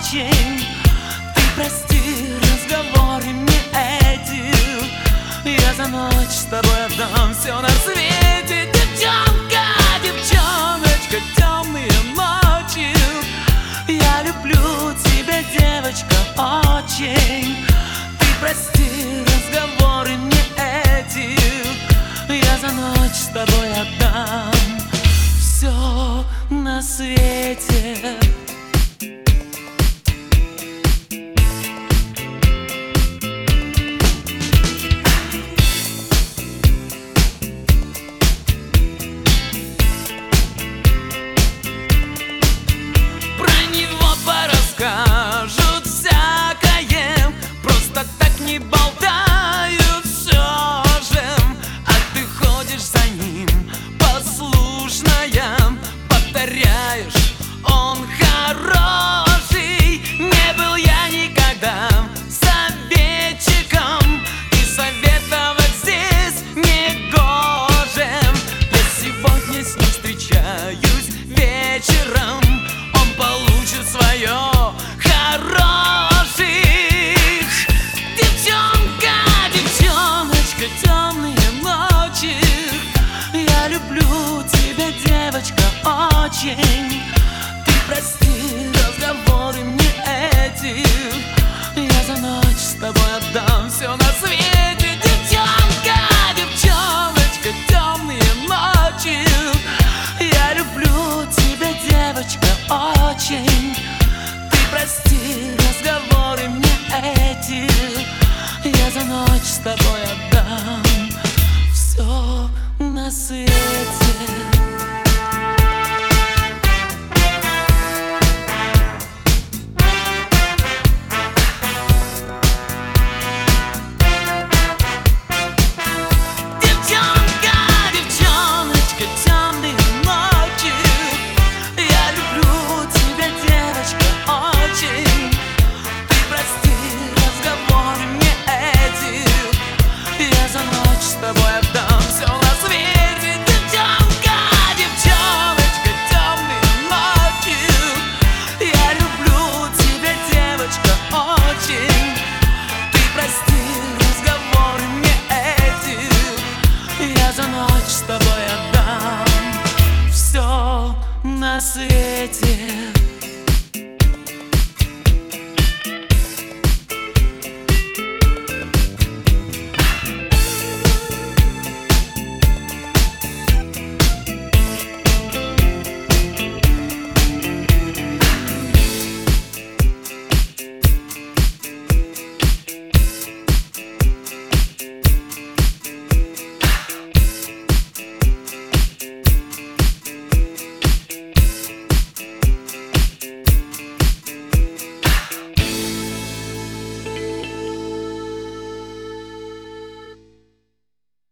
очень. Ты прости разговоры мне эти, я за ночь с тобой отдам все на свете. Девчонка, девчоночка, темные ночи, я люблю тебя, девочка, очень. Ты прости разговоры мне эти, я за ночь с тобой отдам все на свете. Скажут всякое, просто так не болтают все же. А ты ходишь за ним, послушная, повторяешь, он хороший. Не был я никогда советчиком, и советовать здесь не гоже. Я сегодня с ним встречаюсь вечером, он получит свое. Хороших. Девчонка, девчоночка, темные ночи, я люблю тебя, девочка, очень. Ты прости разговоры мне эти, я за ночь с тобой отдам все на свете. Девчонка, девчоночка, темные ночи, я люблю тебя, девочка, очень. Прости разговоры мне эти, я за ночь с тобой отдам все на свете.